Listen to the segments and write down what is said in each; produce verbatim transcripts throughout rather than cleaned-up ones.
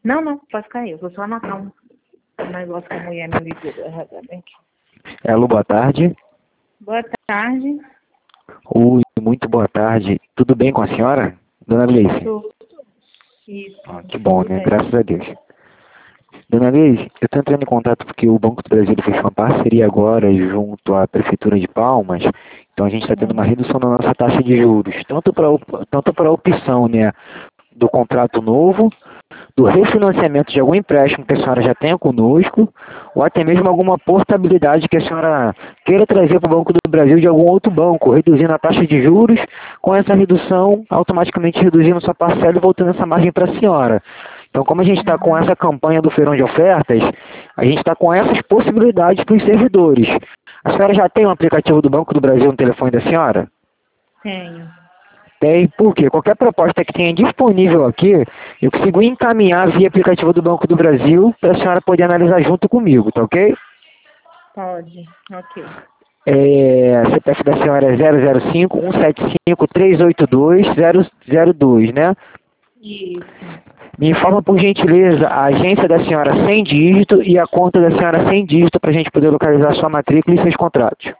Não, não, pode ficar aí. Eu vou só anotar um um negócio que a mulher me ligou. Bem aqui. Alô, boa tarde. Boa tarde. Oi, muito boa tarde. Tudo bem com a senhora? Dona Gleice? Tudo. Isso. Ah, que bom, Tudo né? bem. Graças a Deus. Dona Gleice, eu estou entrando em contato porque o Banco do Brasil fez uma parceria agora junto à Prefeitura de Palmas. Então a gente está tendo uma Uhum. redução na nossa taxa de juros, tanto para tanto para a opção, né, do contrato novo, do refinanciamento de algum empréstimo que a senhora já tenha conosco, ou até mesmo alguma portabilidade que a senhora queira trazer para o Banco do Brasil de algum outro banco, reduzindo a taxa de juros, com essa redução, automaticamente reduzindo sua parcela e voltando essa margem para a senhora. Então, como a gente está com Uhum. essa campanha do feirão de ofertas, a gente está com essas possibilidades para os servidores. A senhora já tem um aplicativo do Banco do Brasil no telefone da senhora? Tenho. Tem, porque qualquer proposta que tenha disponível aqui, eu consigo encaminhar via aplicativo do Banco do Brasil para a senhora poder analisar junto comigo, tá ok? Pode. Ok. É, C P F da senhora é zero zero cinco, um sete cinco, três oito dois, zero zero dois, né? Isso. Me informa, por gentileza, a agência da senhora sem dígito e a conta da senhora sem dígito para a gente poder localizar sua matrícula e seus contratos.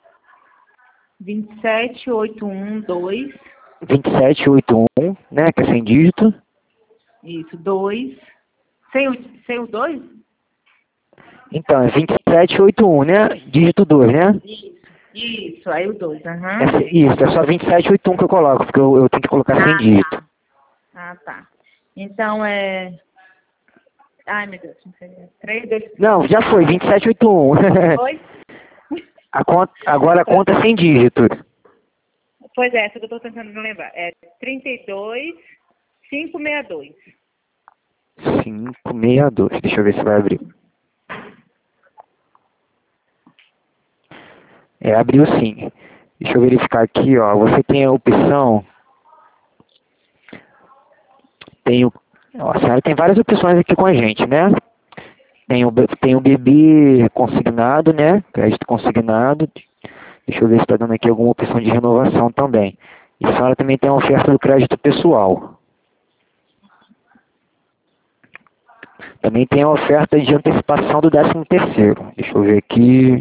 vinte e sete, oito um dois. vinte e sete oitenta e um, né, que é sem dígito. Isso, dois. Sem o, sem o dois? Então, é vinte e sete oitenta e um, né? Dígito dois, né? Isso. Isso, aí o dois, aham. É, isso, é só vinte e sete oitenta e um que eu coloco, porque eu, eu tenho que colocar sem Ah, dígito. tá. Ah, tá. Então é. Ai, meu Deus, não sei. três, dois, Não, já foi, vinte e sete oitenta e um. dois. A conta, agora a conta é sem dígito. Pois é, essa que eu tô tentando lembrar. É trinta e dois, quinhentos e sessenta e dois. quinhentos e sessenta e dois, deixa eu ver se vai abrir. É, abriu sim. Deixa eu verificar aqui, ó. Você tem a opção. Tem o. Ó, a senhora tem várias opções aqui com a gente, né? Tem o, B- tem o B B consignado, né? Crédito consignado. Deixa eu ver se está dando aqui alguma opção de renovação também. E a senhora também tem a oferta do crédito pessoal. Também tem a oferta de antecipação do décimo terceiro. Deixa eu ver aqui.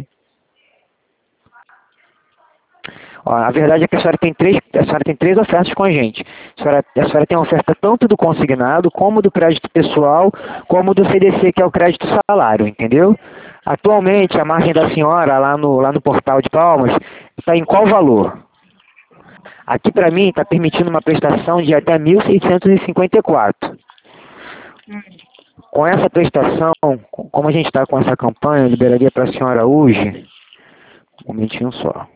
Ó, a verdade é que a senhora tem três, a senhora tem três ofertas com a gente. A senhora, a senhora tem a oferta tanto do consignado, como do crédito pessoal, como do C D C, que é o crédito salário, entendeu? Atualmente, a margem da senhora lá no, lá no portal de Palmas está em qual valor? Aqui para mim está permitindo uma prestação de até mil seiscentos e cinquenta e quatro. Hum. Com essa prestação, como a gente está com essa campanha, eu liberaria para a senhora hoje, um momentinho só.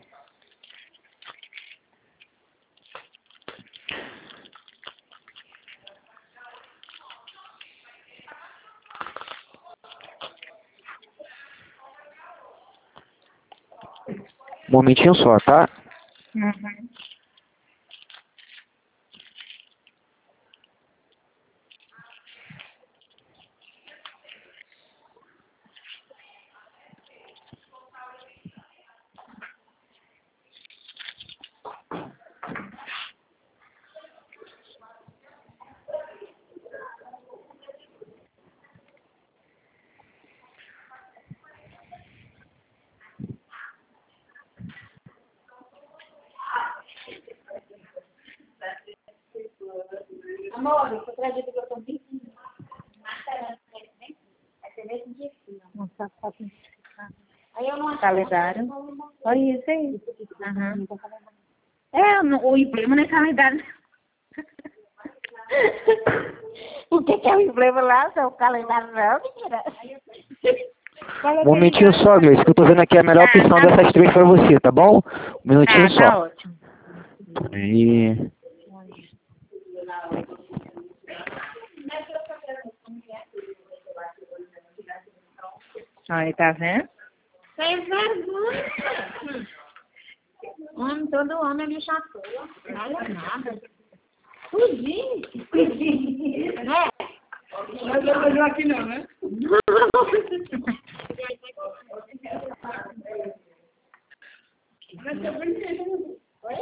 Um momentinho só, tá? Uhum. Amor, você acredita que eu tô vinte Nossa, foto Aí eu não calendário. Olha isso aí. Aham. É, no- o emblema não é calendário. O que, que é o emblema lá? Não é o calendário não, mentira. Um momentinho só, Gleice, que eu tô vendo aqui a melhor Tá, opção tá bom. dessas três para você, tá bom? Um minutinho Tá, tá só. ótimo. Aí. Aí, tá vendo? Sem vergonha. Homem, todo homem é bicho à toa. Nada, nada. Fugir. Né? Mas eu não aqui não, né? Mas eu brinquei. Oi?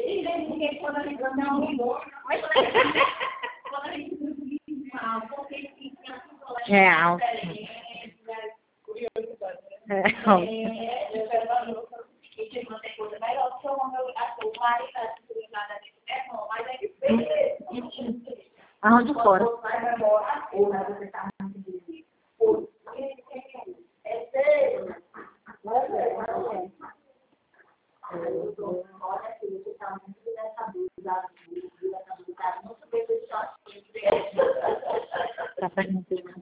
Quando a gente não, não, não. É alto. É alto. Aonde fora? Tá fazendo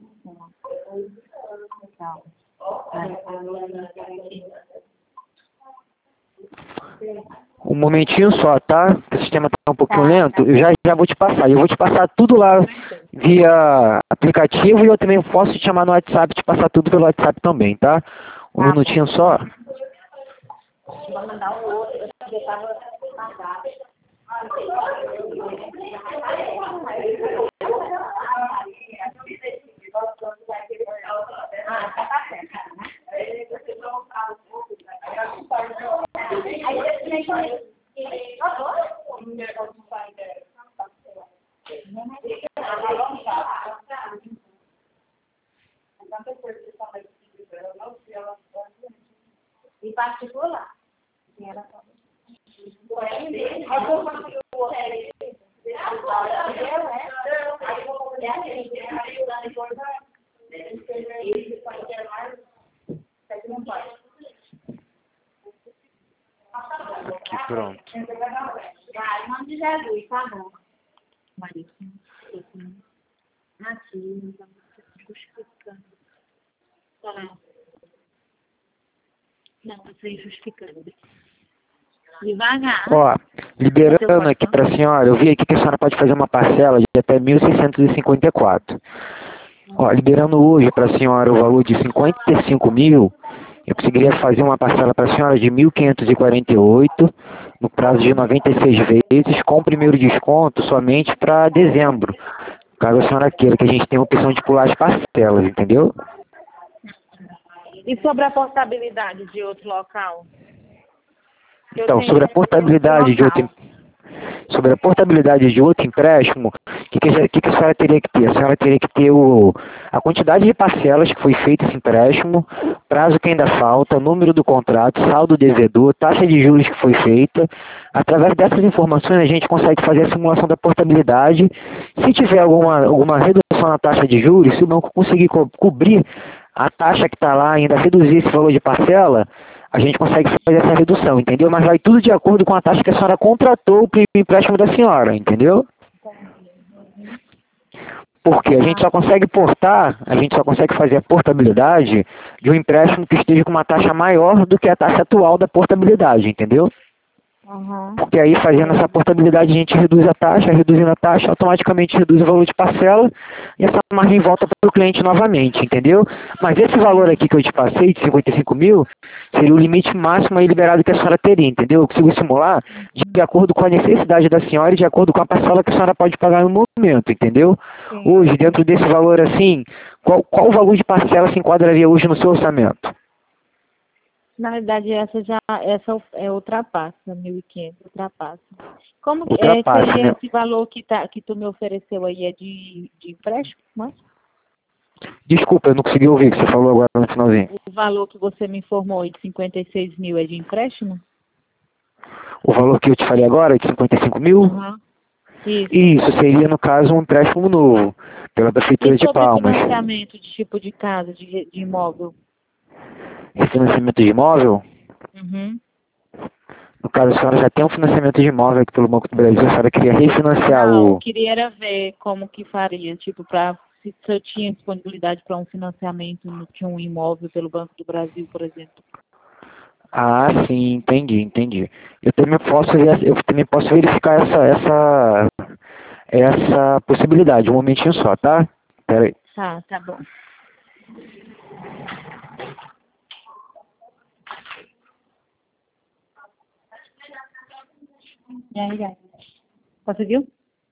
Um momentinho só, tá? O sistema tá um pouquinho lento. Eu já, já vou te passar. Eu vou te passar tudo lá via aplicativo e eu também posso te chamar no WhatsApp e te passar tudo pelo WhatsApp também, tá? Um Tá minutinho só. Vou mandar um outro. Eu também tava mandado. Ah, tá certo, né? E particular? Aqui, pronto. Vai, em nome de Jesus, tá bom. Maria, aqui, não estamos justificando. Tá. Não, você justificando. Devagar. Ó, liberando aqui para a senhora, eu vi aqui que a senhora pode fazer uma parcela de até mil seiscentos e cinquenta e quatro. Ó, liberando hoje para a senhora o valor de cinquenta e cinco mil, eu conseguiria fazer uma parcela para a senhora de mil quinhentos e quarenta e oito, no prazo de noventa e seis vezes, com o primeiro desconto somente para dezembro. Caso a senhora queira, que a gente tenha a opção de pular as parcelas, entendeu? E sobre a portabilidade de outro local? Eu Então, tenho sobre a portabilidade de outro, sobre a portabilidade de outro empréstimo, o que, que, que, que a senhora teria que ter? A senhora teria que ter o, a quantidade de parcelas que foi feito esse empréstimo, prazo que ainda falta, número do contrato, saldo devedor, taxa de juros que foi feita. Através dessas informações a gente consegue fazer a simulação da portabilidade. Se tiver alguma, alguma redução na taxa de juros, se o banco conseguir co cobrir a taxa que está lá, ainda reduzir esse valor de parcela, a gente consegue fazer essa redução, entendeu? Mas vai tudo de acordo com a taxa que a senhora contratou o empréstimo da senhora, entendeu? Porque a gente só consegue portar, a gente só consegue fazer a portabilidade de um empréstimo que esteja com uma taxa maior do que a taxa atual da portabilidade, entendeu? Uhum. Porque aí, fazendo essa portabilidade, a gente reduz a taxa, reduzindo a taxa, automaticamente reduz o valor de parcela e essa margem volta para o cliente novamente, entendeu? Mas esse valor aqui que eu te passei, de cinquenta e cinco mil, seria o limite máximo aí liberado que a senhora teria, entendeu? Eu consigo simular de acordo com a necessidade da senhora e de acordo com a parcela que a senhora pode pagar no momento, entendeu? Sim. Hoje, dentro desse valor assim, qual, qual o valor de parcela se enquadraria hoje no seu orçamento? Na verdade, essa já essa é ultrapassa, mil e quinhentos, ultrapassa. Como que é, Ultrapassa, seria né? esse valor que, tá, que tu me ofereceu aí? É de, de empréstimo? Mas Desculpa, eu não consegui ouvir o que você falou agora no finalzinho. o valor que você me informou aí de cinquenta e seis mil é de empréstimo? O valor que eu te falei agora, de cinquenta e cinco mil? Uhum. Isso. Isso, seria no caso um empréstimo novo, pela Prefeitura E de sobre Palmas. financiamento de tipo de casa, de, de imóvel? Refinanciamento de imóvel? Uhum. No caso, a senhora já tem um financiamento de imóvel aqui pelo Banco do Brasil, a senhora queria refinanciar Não, eu o... queria era ver como que faria, tipo, para se, se eu tinha disponibilidade para um financiamento no- de um imóvel pelo Banco do Brasil, por exemplo. Ah, sim, entendi, entendi. Eu também posso, ver- eu também posso verificar essa, essa, essa possibilidade, um momentinho só, tá? Pera aí. Tá, tá bom. E aí, aí? Conseguiu?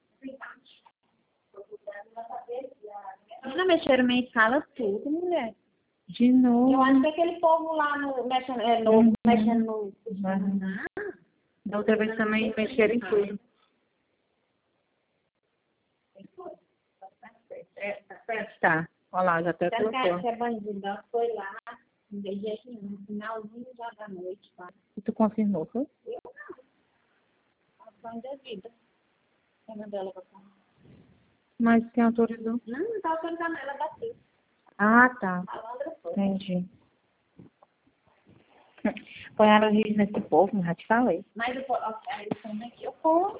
Não mexeram minha escala tudo, mulher. De novo. Eu acho que aquele povo lá no, mexendo, é, novo, uhum. mexendo no... Uhum. Da outra vez também mexeram em tudo. Tá. Olha lá, já até Essa cara colocou. que é bandida, ela foi lá, não dei jeito nenhum, no finalzinho já da noite, pá. E tu confirmou, foi? Eu não. Ela foi indevida. Eu mandei ela pra cá. Mas quem autorizou? Não, não tá autorizando ela bater. Ah, tá. A Landra foi. Entendi. Põe ela nesse povo, já te falei. Mas eu posso, aí também que eu posso.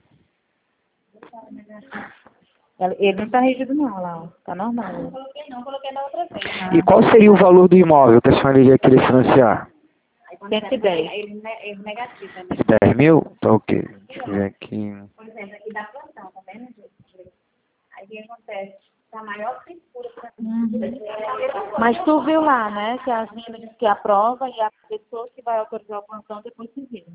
Ela- Ele não tá rígido não, olha lá, ó. Tá Não normal. coloquei não, coloquei da outra vez. E qual seria o valor do imóvel que a senhora iria querer financiar? Aí quando cento e você- dez. aí ele, ne- ele negativo, né? dez mil? Tá ok. Deixa eu ver aqui. Por exemplo, aqui da plantão, tá vendo, gente? Aí o que acontece? Tá maior frescura pra mim. Mas tu viu lá, né, que a agenda diz que aprova e a pessoa que vai autorizar o plantão depois se vira.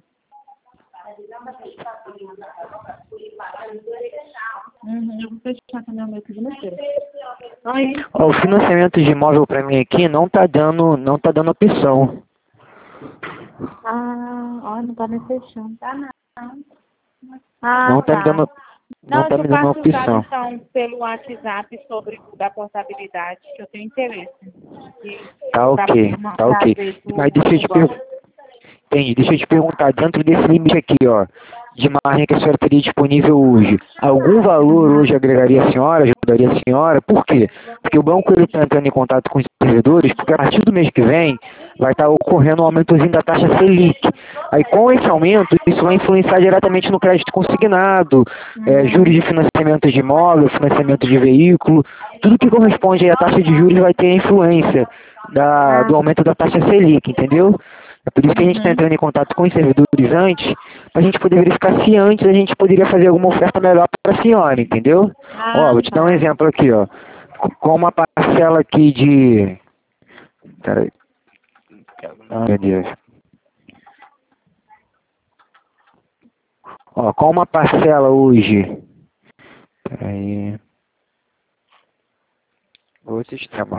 Uhum, eu vou fechar também o meu financeiro. Aí, Ó, o financiamento de imóvel para mim aqui não tá dando, não tá dando opção. ah, ó, não tá me fechando. Tá não. Ah, Não tá me dando, não Não, tá eu me dando passo os dados, opção. então, pelo WhatsApp sobre o da portabilidade, que eu tenho interesse. E Tá ok, pra- tá ok. pra ver se o- Mas deixa eu te o banco- perguntar. Entendi. Deixa eu te perguntar, dentro desse limite aqui, ó, de margem que a senhora teria disponível hoje, algum valor hoje agregaria a senhora, ajudaria a senhora? Por quê? Porque o banco ele está entrando em contato com os servidores, porque a partir do mês que vem vai estar ocorrendo um aumentozinho da taxa Selic. Aí com esse aumento, isso vai influenciar diretamente no crédito consignado, é, juros de financiamento de imóvel, financiamento de veículo, tudo que corresponde aí à taxa de juros vai ter influência da, do aumento da taxa Selic, entendeu? É por isso que a gente está entrando em contato com os servidores antes, para a gente poder verificar se antes a gente poderia fazer alguma oferta melhor para a senhora, entendeu? Ó, vou te dar um exemplo aqui, ó. Com uma parcela aqui de... Peraí. Ah, meu Deus. Ó, com uma parcela hoje... Peraí... Outro sistema.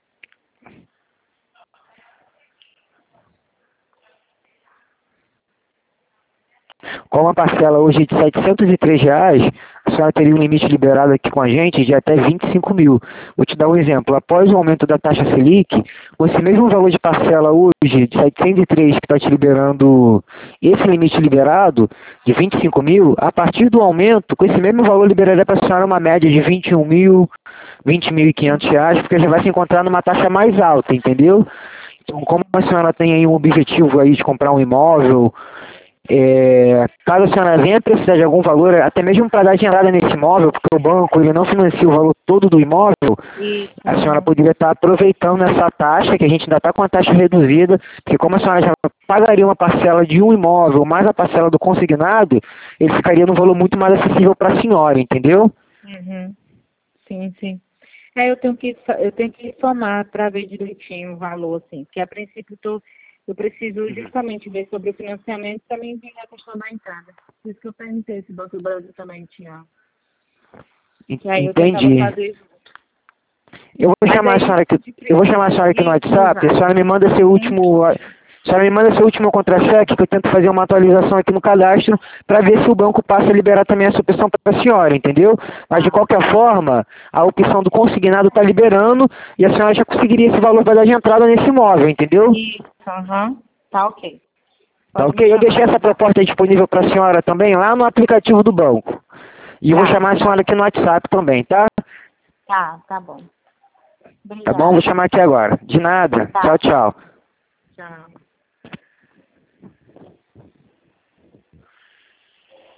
Com uma parcela hoje de setecentos e três reais, a senhora teria um limite liberado aqui com a gente de até vinte e cinco mil. Vou te dar um exemplo. Após o aumento da taxa Selic, com esse mesmo valor de parcela hoje de setecentos e três que está te liberando esse limite liberado de vinte e cinco mil, a partir do aumento, com esse mesmo valor liberaria para a senhora uma média de vinte e um mil, vinte mil e quinhentos reais, porque já vai se encontrar numa taxa mais alta, entendeu? Então, como a senhora tem aí um objetivo aí de comprar um imóvel, É, caso a senhora venha precisar de algum valor, até mesmo para dar de entrada nesse imóvel, porque o banco ele não financia o valor todo do imóvel, a senhora poderia estar aproveitando essa taxa, que a gente ainda está com a taxa reduzida, porque como a senhora já pagaria uma parcela de um imóvel mais a parcela do consignado, ele ficaria num valor muito mais acessível para a senhora, entendeu? Uhum. Sim, sim. É, eu tenho que, eu tenho que somar para ver direitinho o valor, assim, porque a princípio tô, eu preciso justamente ver sobre o financiamento e também ver a questão da entrada. Por isso que eu perguntei se o Banco do Brasil também tinha. Que aí eu tentava Entendi. fazer. Eu vou Mas chamar a aí, senhora aqui, de eu vou chamar a senhora aqui no princípio, WhatsApp, a vai. senhora me manda seu último, a senhora me manda seu último contra-cheque, que eu tento fazer uma atualização aqui no cadastro, para ver se o banco passa a liberar também essa opção para a senhora, entendeu? Mas de qualquer forma, a opção do consignado está liberando e a senhora já conseguiria esse valor para dar de entrada nesse imóvel, entendeu? Isso, aham. Tá ok. Tá Pode ok? me Eu deixei chamar. essa proposta disponível para a senhora também lá no aplicativo do banco. E eu vou Tá. chamar a senhora aqui no WhatsApp também, tá? Tá, tá bom. Tá Obrigada. bom? Vou chamar aqui agora. De nada. Tá. Tchau, tchau. Tchau.